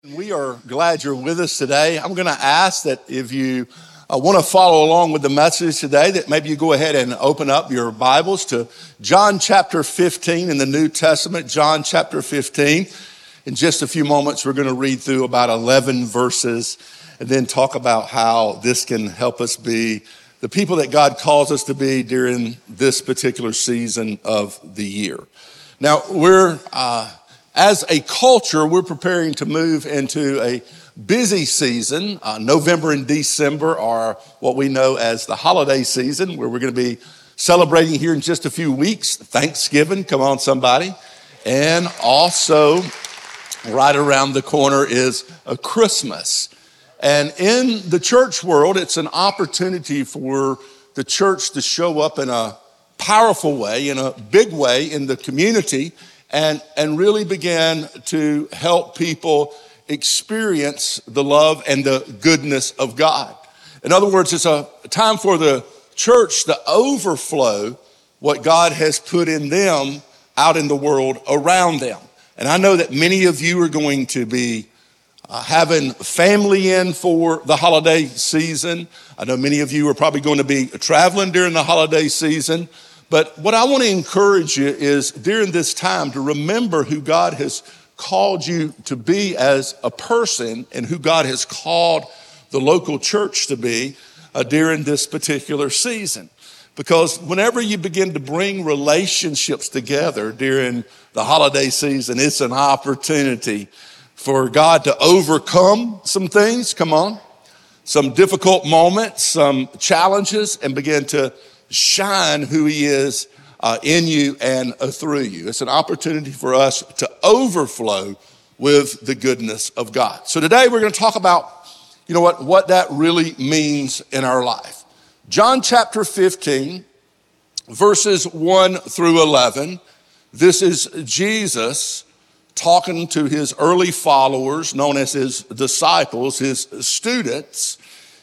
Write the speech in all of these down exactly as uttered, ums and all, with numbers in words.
We are glad you're with us today. I'm going to ask that if you uh, want to follow along with the message today, that maybe you go ahead and open up your Bibles to John chapter fifteen in the New Testament, John chapter fifteen. In just a few moments, we're going to read through about eleven verses and then talk about how this can help us be the people that God calls us to be during this particular season of the year. Now, we're... Uh, As a culture, we're preparing to move into a busy season. Uh, November and December are what we know as the holiday season, where we're going to be celebrating here in just a few weeks. Thanksgiving, come on somebody. And also, right around the corner is a Christmas. And in the church world, it's an opportunity for the church to show up in a powerful way, in a big way in the community, And, and really began to help people experience the love and the goodness of God. In other words, it's a time for the church to overflow what God has put in them out in the world around them. And I know that many of you are going to be uh, having family in for the holiday season. I know many of you are probably going to be traveling during the holiday season. But what I want to encourage you is during this time to remember who God has called you to be as a person and who God has called the local church to be uh, during this particular season. Because whenever you begin to bring relationships together during the holiday season, it's an opportunity for God to overcome some things, come on, some difficult moments, some challenges, and begin to shine who he is uh, in you and uh, through you. It's an opportunity for us to overflow with the goodness of God. So today we're going to talk about, you know what, what that really means in our life. John chapter fifteen, verses one through eleven. This is Jesus talking to his early followers, known as his disciples, his students.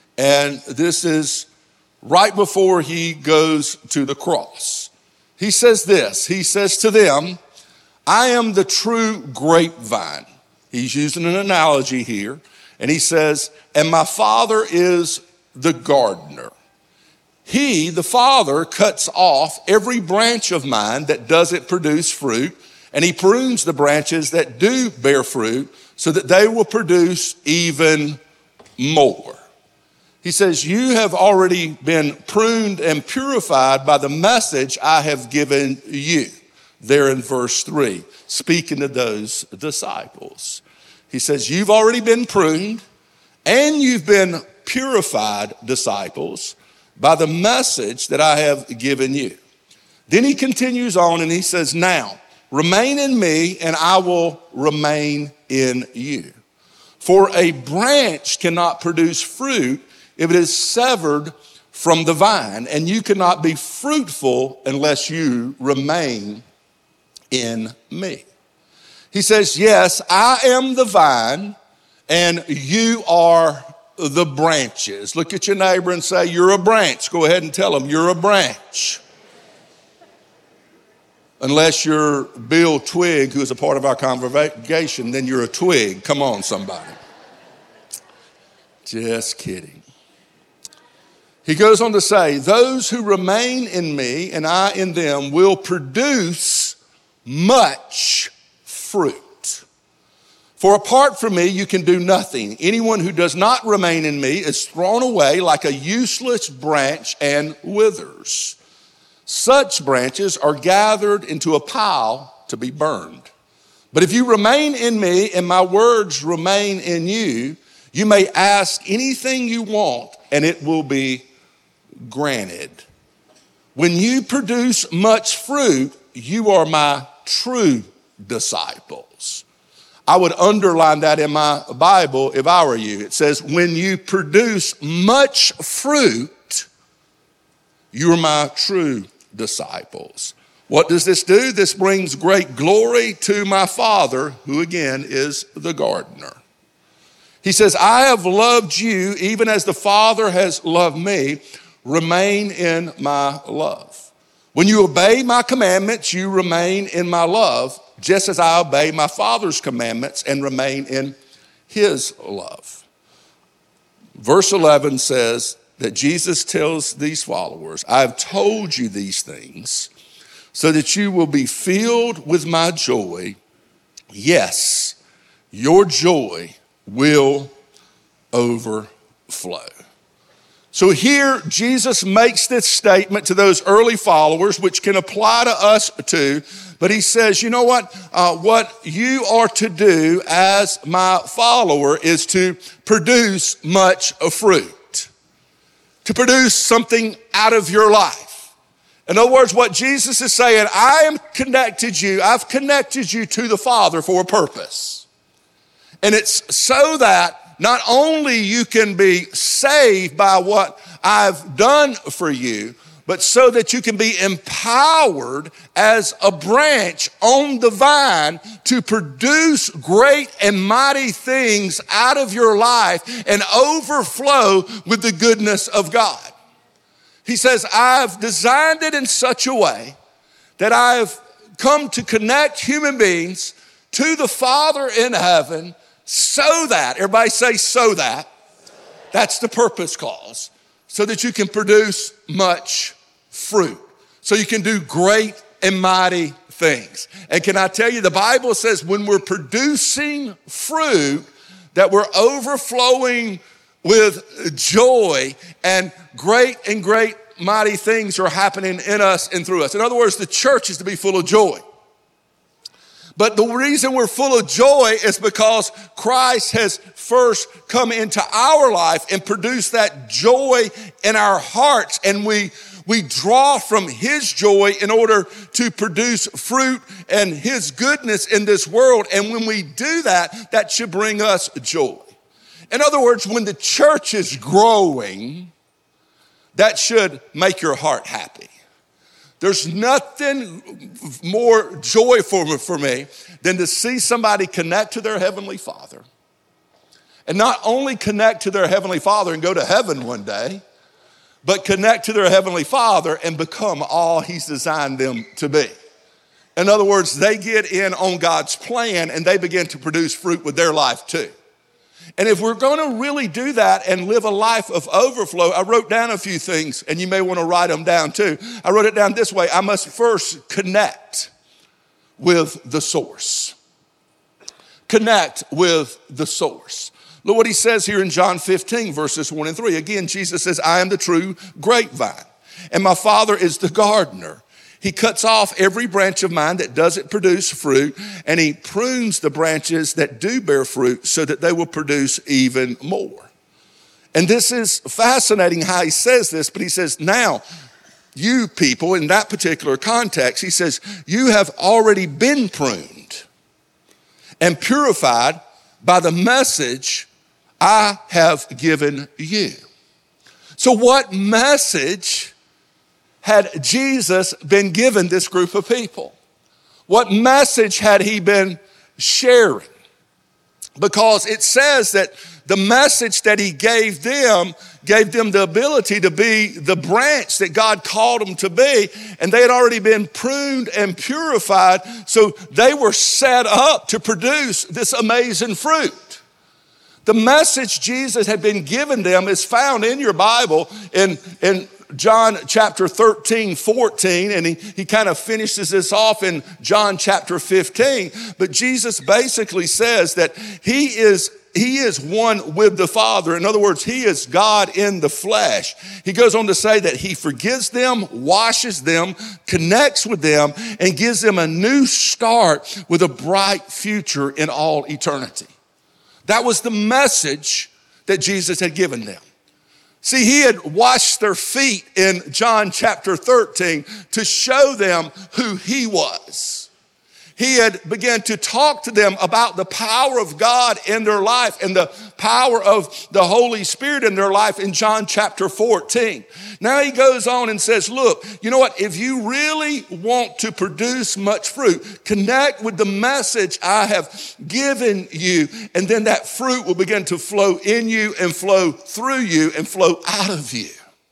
And this is right before he goes to the cross. He says this, he says to them, I am the true grapevine. He's using an analogy here. And he says, and my Father is the gardener. He, the Father, cuts off every branch of mine that doesn't produce fruit, and he prunes the branches that do bear fruit so that they will produce even more. He says, you have already been pruned and purified by the message I have given you. There in verse three, speaking to those disciples. He says, you've already been pruned and you've been purified, disciples, by the message that I have given you. Then he continues on and he says, now, remain in me and I will remain in you. For a branch cannot produce fruit if it is severed from the vine, and you cannot be fruitful unless you remain in me. He says, yes, I am the vine, and you are the branches. Look at your neighbor and say, you're a branch. Go ahead and tell them, you're a branch. Unless you're Bill Twig, who is a part of our congregation, then you're a twig. Come on, somebody. Just kidding. He goes on to say, those who remain in me and I in them will produce much fruit. For apart from me, you can do nothing. Anyone who does not remain in me is thrown away like a useless branch and withers. Such branches are gathered into a pile to be burned. But if you remain in me and my words remain in you, you may ask anything you want and it will be granted. When you produce much fruit, you are my true disciples. I would underline that in my Bible if I were you. It says, when you produce much fruit, you are my true disciples. What does this do? This brings great glory to my Father, who again is the gardener. He says, I have loved you even as the Father has loved me. Remain in my love. When you obey my commandments, you remain in my love, just as I obey my Father's commandments and remain in his love. Verse eleven says that Jesus tells these followers, I have told you these things so that you will be filled with my joy. Yes, your joy will overflow. So here Jesus makes this statement to those early followers, which can apply to us too. But he says, you know what? Uh, what you are to do as my follower is to produce much fruit, to produce something out of your life. In other words, what Jesus is saying, I am connected you, I've connected you to the Father for a purpose. And it's so that not only you can be saved by what I've done for you, but so that you can be empowered as a branch on the vine to produce great and mighty things out of your life and overflow with the goodness of God. He says, I've designed it in such a way that I've come to connect human beings to the Father in heaven so that, everybody say so that, that's the purpose clause, so that you can produce much fruit, so you can do great and mighty things. And can I tell you, the Bible says when we're producing fruit, that we're overflowing with joy and great and great mighty things are happening in us and through us. In other words, the church is to be full of joy. But the reason we're full of joy is because Christ has first come into our life and produced that joy in our hearts. And we, we draw from his joy in order to produce fruit and his goodness in this world. And when we do that, that should bring us joy. In other words, when the church is growing, that should make your heart happy. There's nothing more joyful for me than to see somebody connect to their Heavenly Father. And not only connect to their Heavenly Father and go to heaven one day, but connect to their Heavenly Father and become all he's designed them to be. In other words, they get in on God's plan and they begin to produce fruit with their life too. And if we're going to really do that and live a life of overflow, I wrote down a few things, and you may want to write them down too. I wrote it down this way. I must first connect with the source. Connect with the source. Look what he says here in John fifteen, verses one and three. Again, Jesus says, I am the true grapevine, and my Father is the gardener. He cuts off every branch of mine that doesn't produce fruit, and he prunes the branches that do bear fruit so that they will produce even more. And this is fascinating how he says this, but he says, now, you people, in that particular context, he says, you have already been pruned and purified by the message I have given you. So what message had Jesus been given this group of people? What message had he been sharing? Because it says that the message that he gave them gave them the ability to be the branch that God called them to be, and they had already been pruned and purified, so they were set up to produce this amazing fruit. The message Jesus had been given them is found in your Bible in, in John chapter thirteen, fourteen, and he, he kind of finishes this off in John chapter fifteen. But Jesus basically says that he is He is one with the Father. In other words, he is God in the flesh. He goes on to say that he forgives them, washes them, connects with them, and gives them a new start with a bright future in all eternity. That was the message that Jesus had given them. See, he had washed their feet in John chapter thirteen to show them who he was. He had begun to talk to them about the power of God in their life and the power of the Holy Spirit in their life in John chapter fourteen. Now he goes on and says, look, you know what? If you really want to produce much fruit, connect with the message I have given you, and then that fruit will begin to flow in you and flow through you and flow out of you.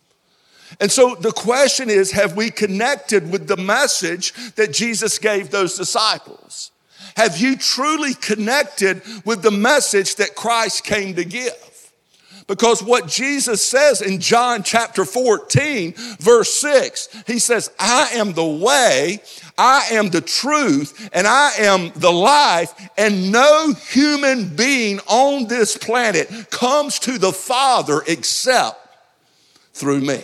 And so the question is, have we connected with the message that Jesus gave those disciples? Have you truly connected with the message that Christ came to give? Because what Jesus says in John chapter fourteen, verse six, he says, I am the way, I am the truth, and I am the life, and no human being on this planet comes to the Father except through me.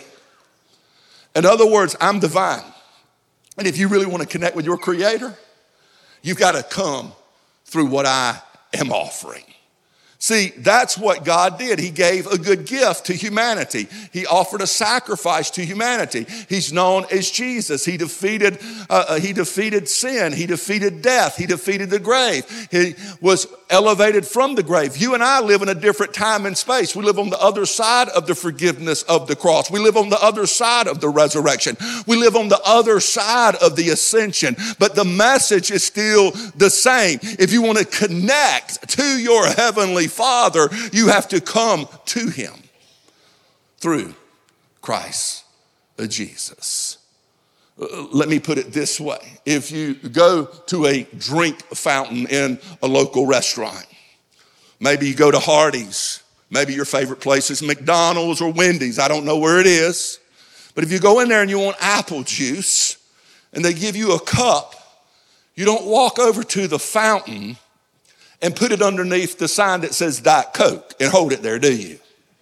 In other words, I'm divine. And if you really want to connect with your Creator, you've got to come through what I am offering. See, that's what God did. He gave a good gift to humanity. He offered a sacrifice to humanity. He's known as Jesus. He defeated, uh, he defeated sin. He defeated death. He defeated the grave. He was elevated from the grave. You and I live in a different time and space. We live on the other side of the forgiveness of the cross. We live on the other side of the resurrection. We live on the other side of the ascension. But the message is still the same. If you want to connect to your heavenly Father, you have to come to him through Christ Jesus. Let me put it this way. If you go to a drink fountain in a local restaurant, maybe you go to Hardee's, maybe your favorite place is McDonald's or Wendy's, I don't know where it is, but if you go in there and you want apple juice and they give you a cup, you don't walk over to the fountain and put it underneath the sign that says Diet Coke and hold it there, do you?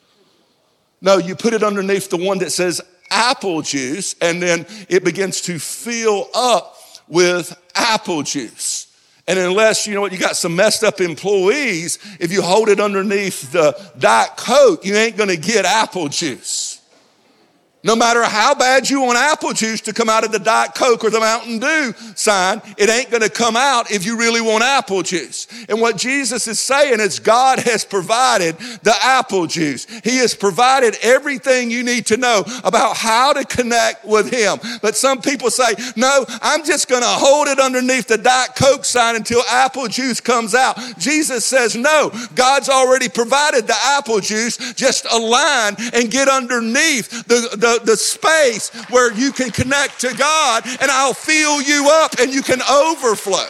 No, you put it underneath the one that says apple juice, and then it begins to fill up with apple juice. And unless, you know what, you got some messed up employees, if you hold it underneath the Diet Coke, you ain't gonna get apple juice. No matter how bad you want apple juice to come out of the Diet Coke or the Mountain Dew sign, it ain't gonna come out if you really want apple juice. And what Jesus is saying is God has provided the apple juice. He has provided everything you need to know about how to connect with him. But some people say, no, I'm just gonna hold it underneath the Diet Coke sign until apple juice comes out. Jesus says, no, God's already provided the apple juice. Just align and get underneath the, the The, the space where you can connect to God, and I'll fill you up and you can overflow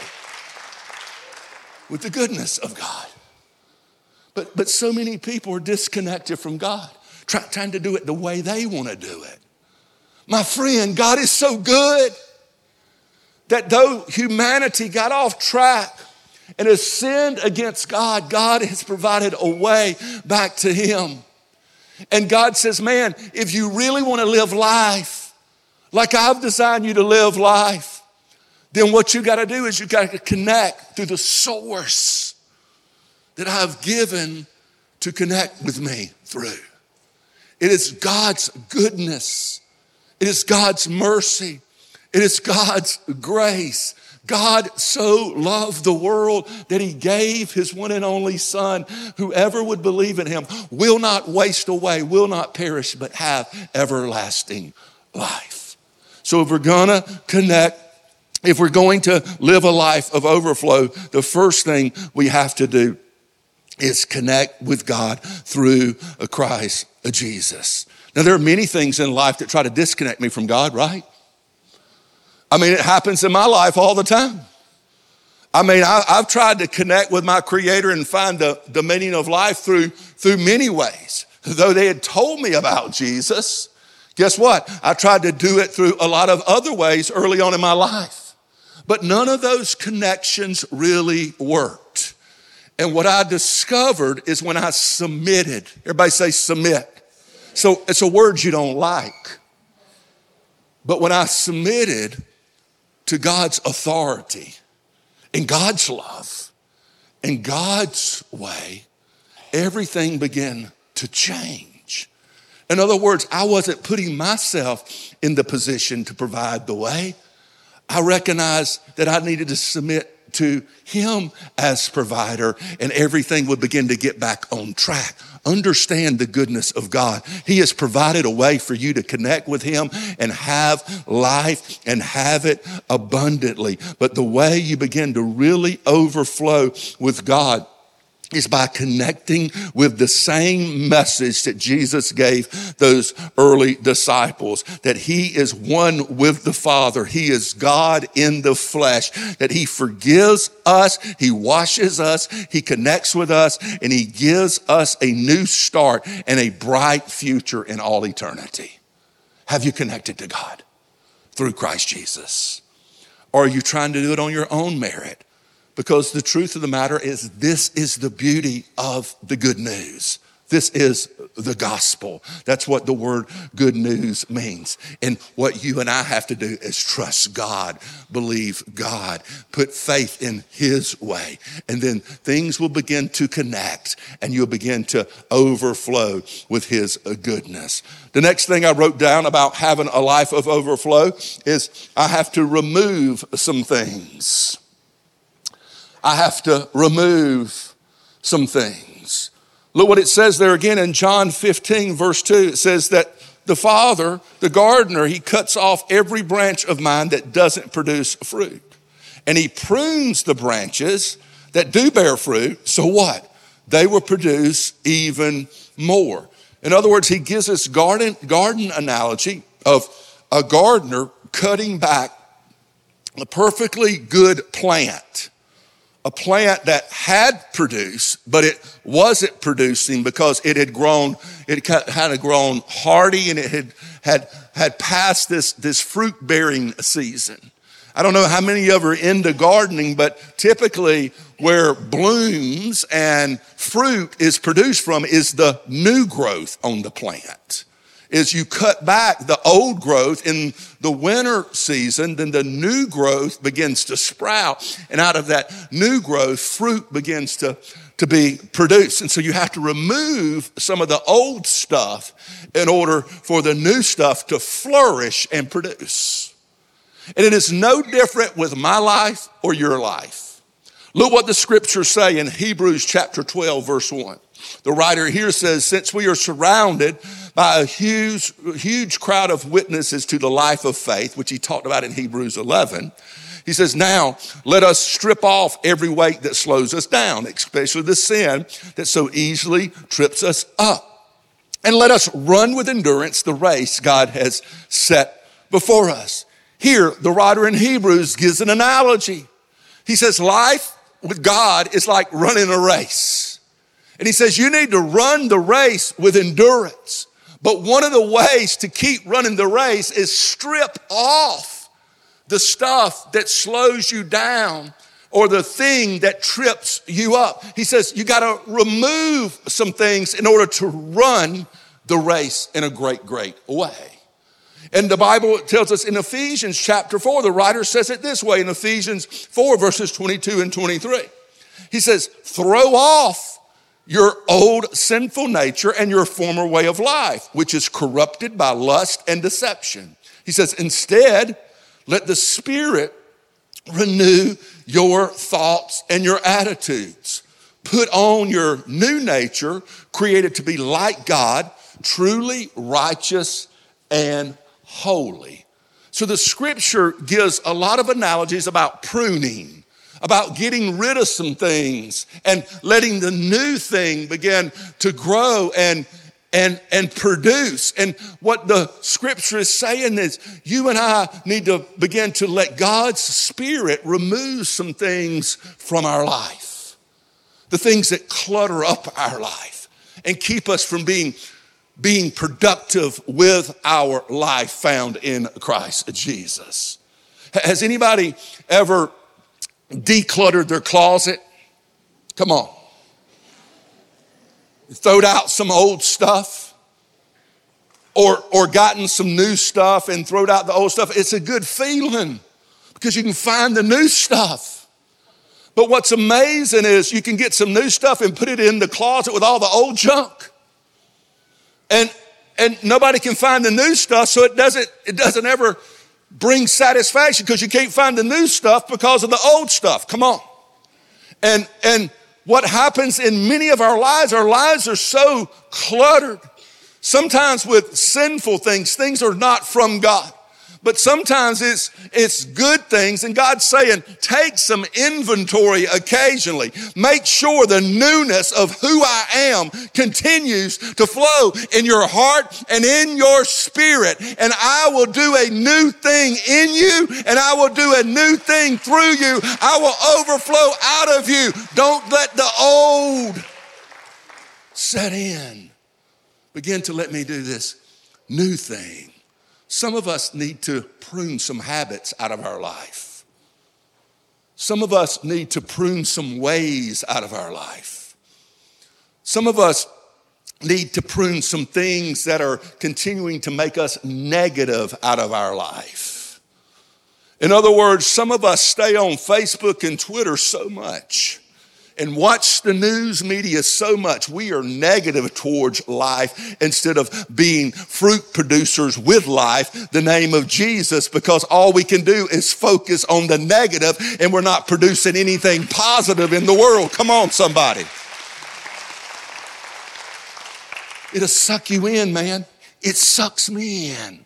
with the goodness of God. But, but so many people are disconnected from God, try, trying to do it the way they want to do it. My friend, God is so good that though humanity got off track and has sinned against God, God has provided a way back to him. And God says, man, if you really want to live life like I've designed you to live life, then what you got to do is you got to connect through the source that I've given to connect with me through. It is God's goodness. It is God's mercy. It is God's grace. God so loved the world that he gave his one and only son. Whoever would believe in him will not waste away, will not perish, but have everlasting life. So if we're gonna connect, if we're going to live a life of overflow, the first thing we have to do is connect with God through a Christ, a Jesus. Now there are many things in life that try to disconnect me from God, right? I mean, it happens in my life all the time. I mean, I, I've tried to connect with my Creator and find the, the meaning of life through, through many ways. Though they had told me about Jesus, guess what? I tried to do it through a lot of other ways early on in my life. But none of those connections really worked. And what I discovered is when I submitted, everybody say submit. So it's a word you don't like. But when I submitted to God's authority and God's love and God's way, everything began to change. In other words, I wasn't putting myself in the position to provide the way. I recognized that I needed to submit to him as provider, and everything would begin to get back on track. Understand the goodness of God. He has provided a way for you to connect with him and have life and have it abundantly. But the way you begin to really overflow with God is by connecting with the same message that Jesus gave those early disciples, that he is one with the Father. He is God in the flesh, that he forgives us, he washes us, he connects with us, and he gives us a new start and a bright future in all eternity. Have you connected to God through Christ Jesus? Or are you trying to do it on your own merit? Because the truth of the matter is, this is the beauty of the good news. This is the gospel. That's what the word good news means. And what you and I have to do is trust God, believe God, put faith in his way. And then things will begin to connect and you'll begin to overflow with his goodness. The next thing I wrote down about having a life of overflow is I have to remove some things. I have to remove some things. Look what it says there again in John fifteen, verse two. It says that the Father, the gardener, he cuts off every branch of mine that doesn't produce fruit. And he prunes the branches that do bear fruit. So what? They will produce even more. In other words, he gives us garden, garden analogy of a gardener cutting back a perfectly good plant. A plant that had produced, but it wasn't producing because it had grown, it had grown hardy and it had had had passed this, this fruit-bearing season. I don't know how many of you are into gardening, but typically where blooms and fruit is produced from is the new growth on the plant. Is you cut back the old growth in the winter season, then the new growth begins to sprout. And out of that new growth, fruit begins to, to be produced. And so you have to remove some of the old stuff in order for the new stuff to flourish and produce. And it is no different with my life or your life. Look what the scriptures say in Hebrews chapter twelve, verse one. The writer here says, since we are surrounded by a huge, huge crowd of witnesses to the life of faith, which he talked about in Hebrews eleven, he says, now let us strip off every weight that slows us down, especially the sin that so easily trips us up. And let us run with endurance the race God has set before us. Here, the writer in Hebrews gives an analogy. He says, life with God is like running a race. And he says, you need to run the race with endurance. But one of the ways to keep running the race is strip off the stuff that slows you down or the thing that trips you up. He says, you got to remove some things in order to run the race in a great, great way. And the Bible tells us in Ephesians chapter four, the writer says it this way in Ephesians four, verses twenty-two and twenty-three. He says, throw off your old sinful nature and your former way of life, which is corrupted by lust and deception. He says, instead, let the Spirit renew your thoughts and your attitudes. Put on your new nature, created to be like God, truly righteous and holy. So the scripture gives a lot of analogies about pruning, about getting rid of some things and letting the new thing begin to grow and, and, and produce. And what the scripture is saying is you and I need to begin to let God's Spirit remove some things from our life. The things that clutter up our life and keep us from being, being productive with our life found in Christ Jesus. Has anybody ever decluttered their closet? Come on. Throwed out some old stuff or, or gotten some new stuff and throwed out the old stuff. It's a good feeling because you can find the new stuff. But what's amazing is you can get some new stuff and put it in the closet with all the old junk. And, and nobody can find the new stuff, so it doesn't, it doesn't ever bring satisfaction because you can't find the new stuff because of the old stuff. Come on. And, and what happens in many of our lives, our lives are so cluttered, sometimes with sinful things, things are not from God. But sometimes it's, it's good things, and God's saying, take some inventory occasionally. Make sure the newness of who I am continues to flow in your heart and in your spirit. And I will do a new thing in you, and I will do a new thing through you. I will overflow out of you. Don't let the old set in. Begin to let me do this new thing. Some of us need to prune some habits out of our life. Some of us need to prune some ways out of our life. Some of us need to prune some things that are continuing to make us negative out of our life. In other words, some of us stay on Facebook and Twitter so much and watch the news media so much, we are negative towards life instead of being fruit producers with life, the name of Jesus, because all we can do is focus on the negative and we're not producing anything positive in the world. Come on, somebody. It'll suck you in, man. It sucks me in.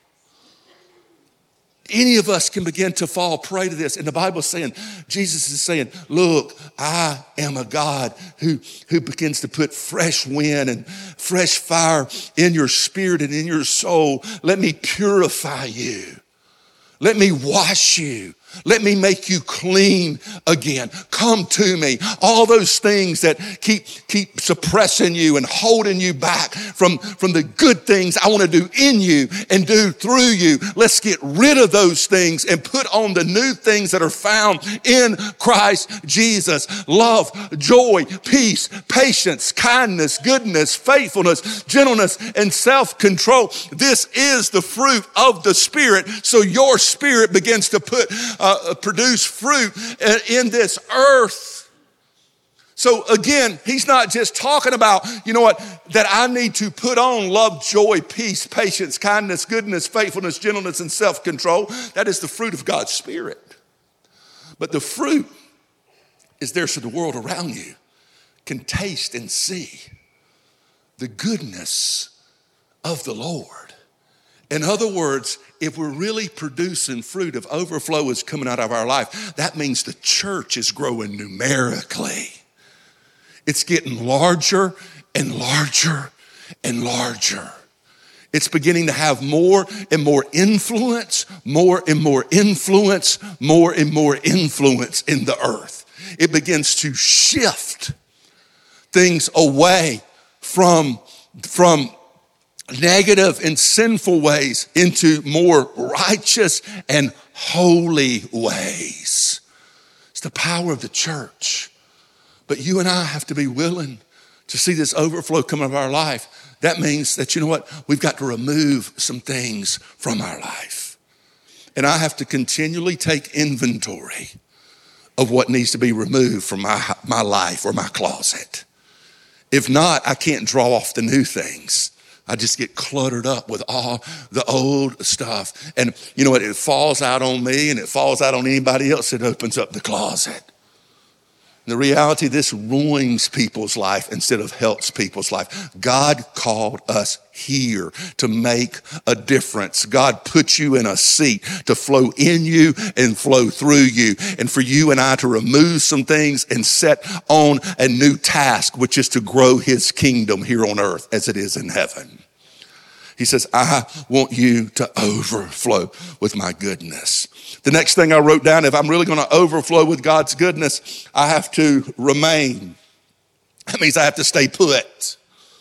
Any of us can begin to fall prey to this. And the Bible is saying, Jesus is saying, look, I am a God who, who begins to put fresh wind and fresh fire in your spirit and in your soul. Let me purify you. Let me wash you. Let me make you clean again. Come to me. All those things that keep, keep suppressing you and holding you back from, from the good things I want to do in you and do through you. Let's get rid of those things and put on the new things that are found in Christ Jesus. Love, joy, peace, patience, kindness, goodness, faithfulness, gentleness, and self-control. This is the fruit of the Spirit. So your spirit begins to put Uh, produce fruit in this earth. So again, he's not just talking about, you know what, that I need to put on love, joy, peace, patience, kindness, goodness, faithfulness, gentleness, and self-control. That is the fruit of God's Spirit. But the fruit is there so the world around you can taste and see the goodness of the Lord. In other words, if we're really producing fruit, if overflow is coming out of our life, that means the church is growing numerically. It's getting larger and larger and larger. It's beginning to have more and more influence, more and more influence, more and more influence in the earth. It begins to shift things away from, from negative and sinful ways into more righteous and holy ways. It's the power of the church. But you and I have to be willing to see this overflow come out of our life. That means that, you know what, we've got to remove some things from our life. And I have to continually take inventory of what needs to be removed from my, my life or my closet. If not, I can't draw off the new things. I just get cluttered up with all the old stuff. And you know what? It falls out on me and it falls out on anybody else that opens up the closet. The reality, this ruins people's life instead of helps people's life. God called us here to make a difference. God put you in a seat to flow in you and flow through you. And for you and I to remove some things and set on a new task, which is to grow his kingdom here on earth as it is in heaven. He says, I want you to overflow with my goodness. The next thing I wrote down, if I'm really going to overflow with God's goodness, I have to remain. That means I have to stay put.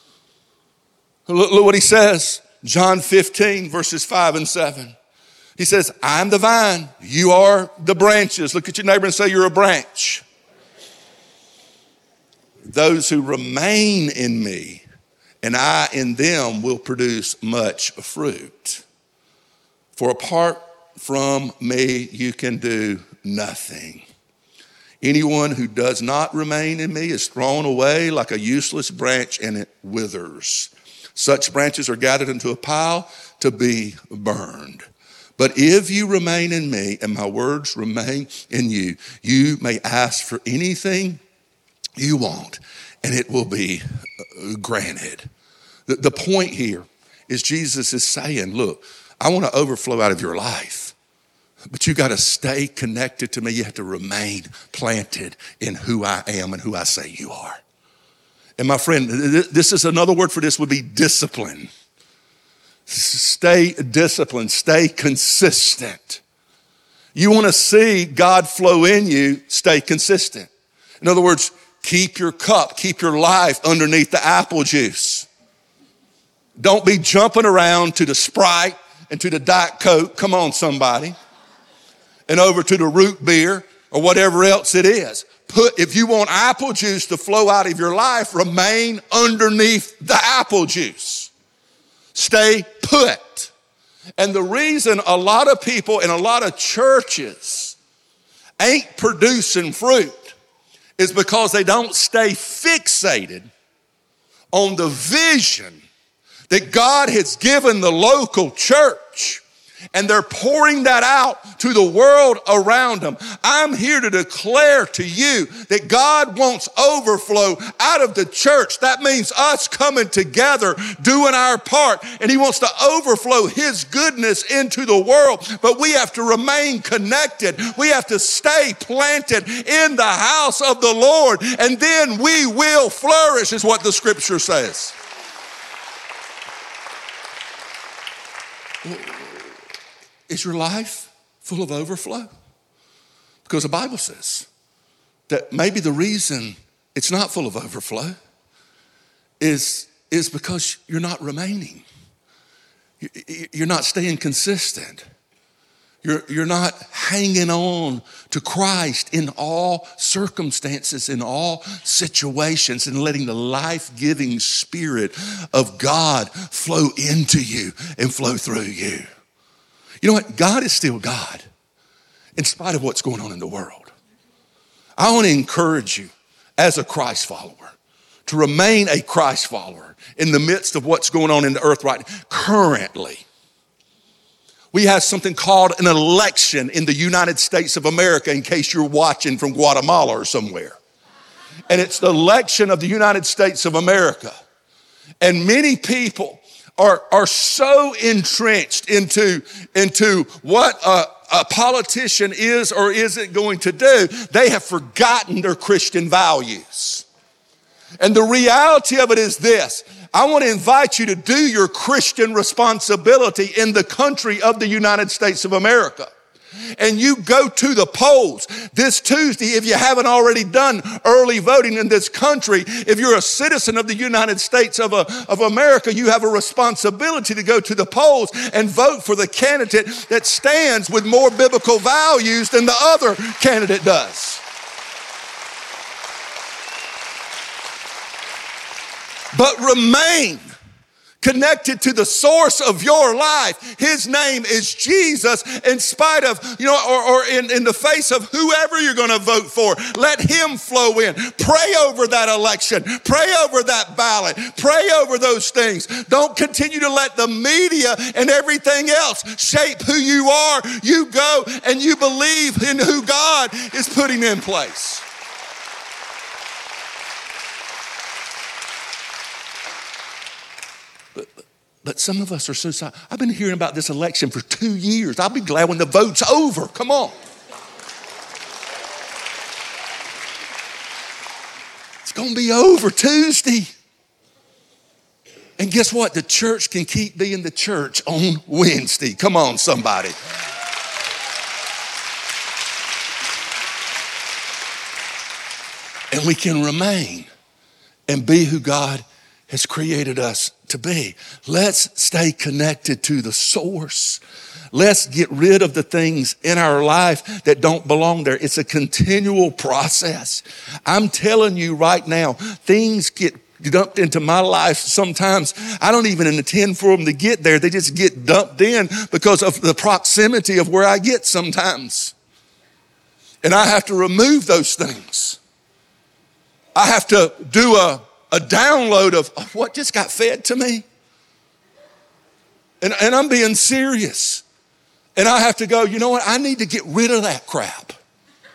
Look, look what he says, John fifteen, verses five and seven. He says, I'm the vine, you are the branches. Look at your neighbor and say, you're a branch. Those who remain in me, and I in them will produce much fruit. For apart from me, you can do nothing. Anyone who does not remain in me is thrown away like a useless branch and it withers. Such branches are gathered into a pile to be burned. But if you remain in me and my words remain in you, you may ask for anything you want and it will be granted. The, the point here is Jesus is saying, look, I want to overflow out of your life. But you got to stay connected to me. You have to remain planted in who I am and who I say you are. And my friend, this is another word for this would be discipline. Stay disciplined, stay consistent. You want to see God flow in you, stay consistent. In other words, keep your cup, keep your life underneath the apple juice. Don't be jumping around to the Sprite and to the Diet Coke, come on somebody, and over to the root beer or whatever else it is. Put, if you want apple juice to flow out of your life, remain underneath the apple juice. Stay put. And the reason a lot of people in a lot of churches ain't producing fruit is because they don't stay fixated on the vision that God has given the local church, and they're pouring that out to the world around them. I'm here to declare to you that God wants overflow out of the church. That means us coming together, doing our part, and he wants to overflow his goodness into the world. But we have to remain connected. We have to stay planted in the house of the Lord, and then we will flourish, is what the scripture says. Is your life full of overflow? Because the Bible says that maybe the reason it's not full of overflow is, is because you're not remaining. You're not staying consistent. You're, you're not hanging on to Christ in all circumstances, in all situations, and letting the life-giving Spirit of God flow into you and flow through you. You know what? God is still God in spite of what's going on in the world. I want to encourage you as a Christ follower to remain a Christ follower in the midst of what's going on in the earth right now. Currently, we have something called an election in the United States of America, in case you're watching from Guatemala or somewhere. And it's the election of the United States of America. And many people Are, are so entrenched into, into what a, a politician is or isn't going to do, they have forgotten their Christian values. And the reality of it is this: I want to invite you to do your Christian responsibility in the country of the United States of America. And you go to the polls this Tuesday if you haven't already done early voting in this country. If you're a citizen of the United States of, a, of America, you have a responsibility to go to the polls and vote for the candidate that stands with more biblical values than the other candidate does. But remain connected to the source of your life. His name is Jesus. In spite of, you know, or, or in, in the face of whoever you're going to vote for, let him flow in. Pray over that election. Pray over that ballot. Pray over those things. Don't continue to let the media and everything else shape who you are. You go and you believe in who God is putting in place. But some of us are so sorry. I've been hearing about this election for two years. I'll be glad when the vote's over. Come on. It's going to be over Tuesday. And guess what? The church can keep being the church on Wednesday. Come on, somebody. And we can remain and be who God has created us to be. Let's stay connected to the source. Let's get rid of the things in our life that don't belong there. It's a continual process. I'm telling you right now, things get dumped into my life sometimes. I don't even intend for them to get there. They just get dumped in because of the proximity of where I get sometimes. And I have to remove those things. I have to do a A download of, of what just got fed to me. And, and I'm being serious. And I have to go, you know what? I need to get rid of that crap.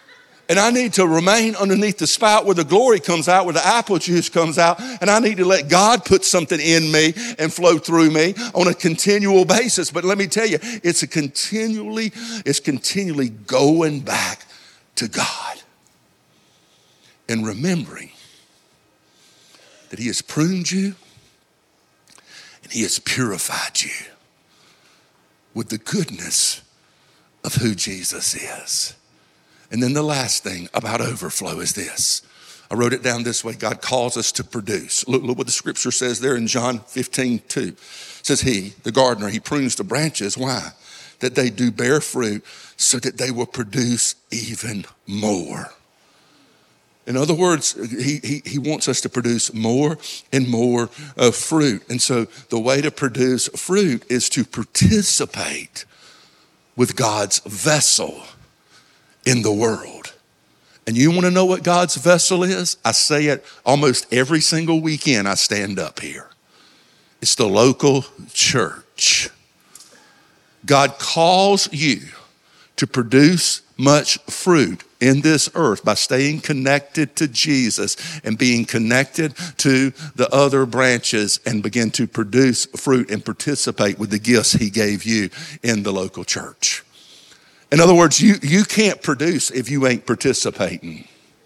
And I need to remain underneath the spout where the glory comes out, where the apple juice comes out. And I need to let God put something in me and flow through me on a continual basis. But let me tell you, it's a continually, it's continually going back to God and remembering that he has pruned you and he has purified you with the goodness of who Jesus is. And then the last thing about overflow is this. I wrote it down this way. God calls us to produce. Look, look what the scripture says there in John fifteen two. It says he, the gardener, he prunes the branches. Why? That they do bear fruit so that they will produce even more. In other words, he, he, he wants us to produce more and more uh, fruit. And so the way to produce fruit is to participate with God's vessel in the world. And you want to know what God's vessel is? I say it almost every single weekend I stand up here. It's the local church. God calls you to produce much fruit in this earth by staying connected to Jesus and being connected to the other branches and begin to produce fruit and participate with the gifts he gave you in the local church. In other words, you, you can't produce if you ain't participating.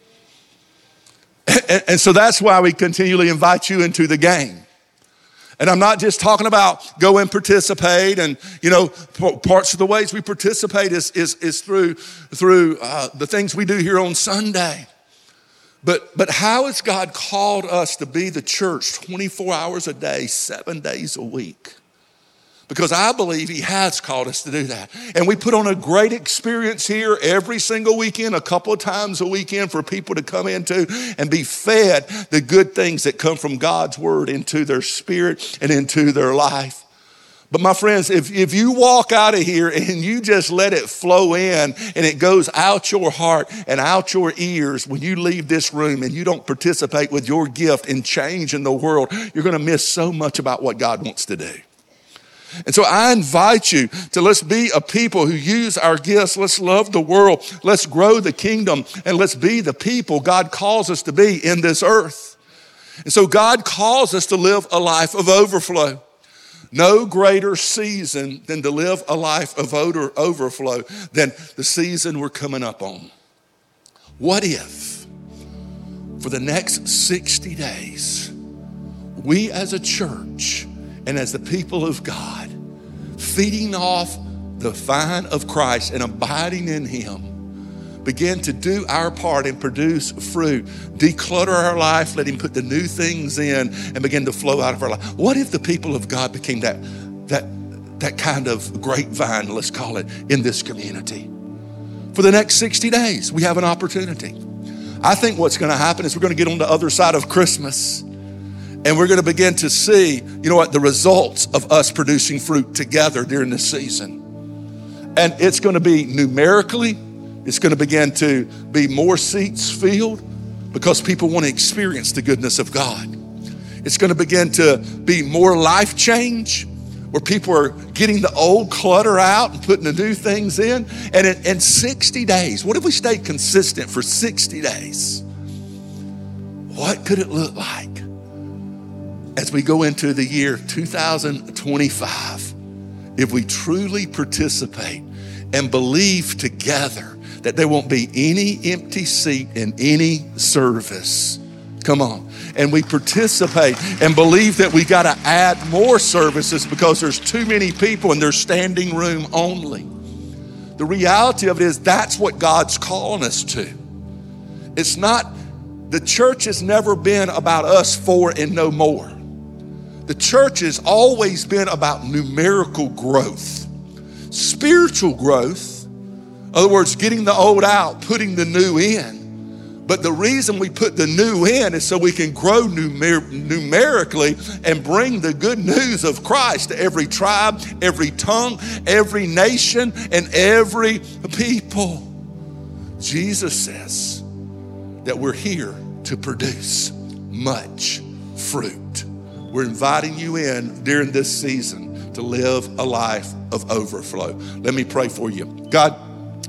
And, and so that's why we continually invite you into the game. And I'm not just talking about go and participate and, you know, parts of the ways we participate is, is, is through, through uh, the things we do here on Sunday. But, but how has God called us to be the church twenty-four hours a day, seven days a week? Because I believe he has called us to do that. And we put on a great experience here every single weekend, a couple of times a weekend for people to come into and be fed the good things that come from God's word into their spirit and into their life. But my friends, if, if you walk out of here and you just let it flow in and it goes out your heart and out your ears when you leave this room and you don't participate with your gift in changing the world, you're going to miss so much about what God wants to do. And so I invite you to let's be a people who use our gifts. Let's love the world. Let's grow the kingdom. And let's be the people God calls us to be in this earth. And so God calls us to live a life of overflow. No greater season than to live a life of overflow than the season we're coming up on. What if for the next sixty days, we as a church and as the people of God, feeding off the vine of Christ and abiding in him, begin to do our part and produce fruit, declutter our life, let him put the new things in and begin to flow out of our life. What if the people of God became that, that, that kind of grapevine, let's call it, in this community? For the next sixty days, we have an opportunity. I think what's going to happen is we're going to get on the other side of Christmas. And we're going to begin to see, you know what, the results of us producing fruit together during this season. And it's going to be numerically, it's going to begin to be more seats filled because people want to experience the goodness of God. It's going to begin to be more life change where people are getting the old clutter out and putting the new things in. And in, in sixty days, what if we stayed consistent for sixty days? What could it look like as we go into the year two thousand twenty-five, if we truly participate and believe together that there won't be any empty seat in any service? Come on. And we participate and believe that we got to add more services because there's too many people and there's standing room only. The reality of it is that's what God's calling us to. It's not, the church has never been about us four and no more. The church has always been about numerical growth, spiritual growth. In other words, getting the old out, putting the new in. But the reason we put the new in is so we can grow numer- numerically and bring the good news of Christ to every tribe, every tongue, every nation, and every people. Jesus says that we're here to produce much fruit. We're inviting you in during this season to live a life of overflow. Let me pray for you. God,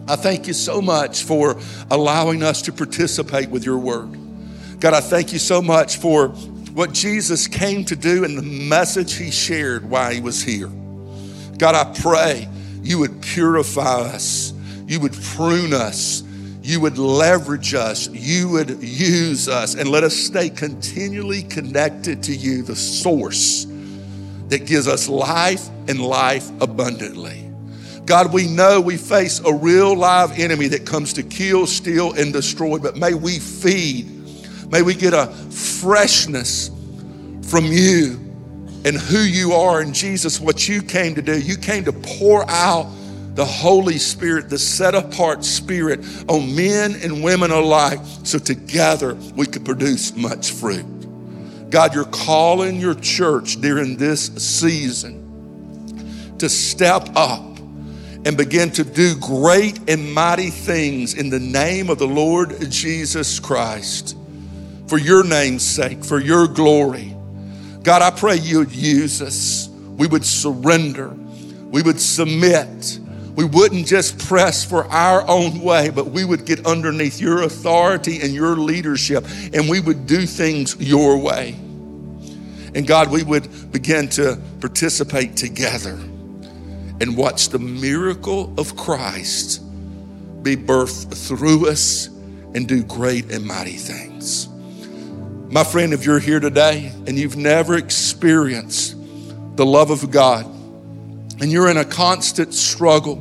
I thank you so much for allowing us to participate with your word. God, I thank you so much for what Jesus came to do and the message he shared while he was here. God, I pray you would purify us. You would prune us. You would leverage us. You would use us, and let us stay continually connected to you, the source that gives us life and life abundantly. God, we know we face a real live enemy that comes to kill, steal, and destroy, but may we feed, may we get a freshness from you and who you are in Jesus, what you came to do. You came to pour out the Holy Spirit, the set-apart Spirit on men and women alike, so together we could produce much fruit. God, you're calling your church during this season to step up and begin to do great and mighty things in the name of the Lord Jesus Christ, for your name's sake, for your glory. God, I pray you would use us. We would surrender. We would submit. We wouldn't just press for our own way, but we would get underneath your authority and your leadership, and we would do things your way. And God, we would begin to participate together and watch the miracle of Christ be birthed through us and do great and mighty things. My friend, if you're here today and you've never experienced the love of God, and you're in a constant struggle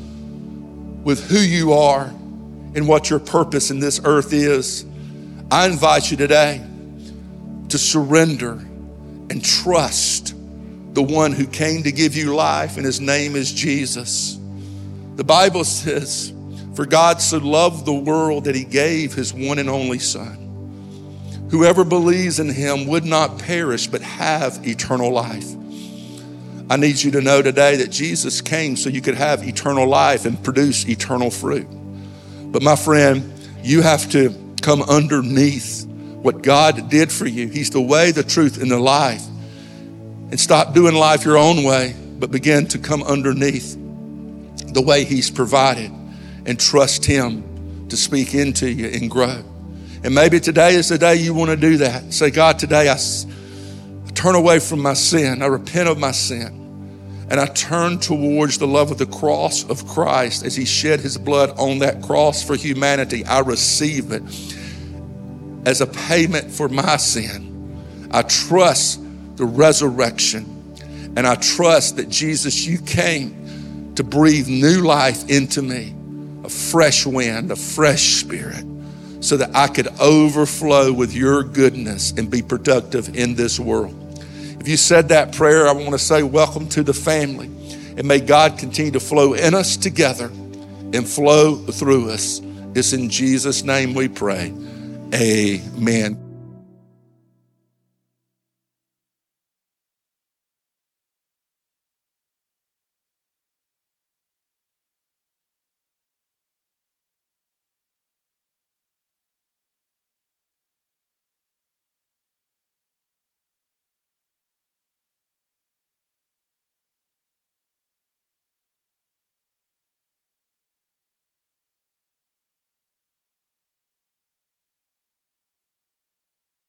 with who you are and what your purpose in this earth is, I invite you today to surrender and trust the one who came to give you life, and his name is Jesus. The Bible says, for God so loved the world that he gave his one and only Son. Whoever believes in him would not perish, but have eternal life. I need you to know today that Jesus came so you could have eternal life and produce eternal fruit. But my friend, you have to come underneath what God did for you. He's the way, the truth, and the life. And stop doing life your own way, but begin to come underneath the way he's provided and trust him to speak into you and grow. And maybe today is the day you want to do that. Say, God, today I, I turn away from my sin. I repent of my sin. And I turn towards the love of the cross of Christ as he shed his blood on that cross for humanity. I receive it as a payment for my sin. I trust the resurrection. And I trust that Jesus, you came to breathe new life into me, a fresh wind, a fresh spirit, so that I could overflow with your goodness and be productive in this world. If you said that prayer, I want to say welcome to the family. And may God continue to flow in us together and flow through us. It's in Jesus' name we pray. Amen.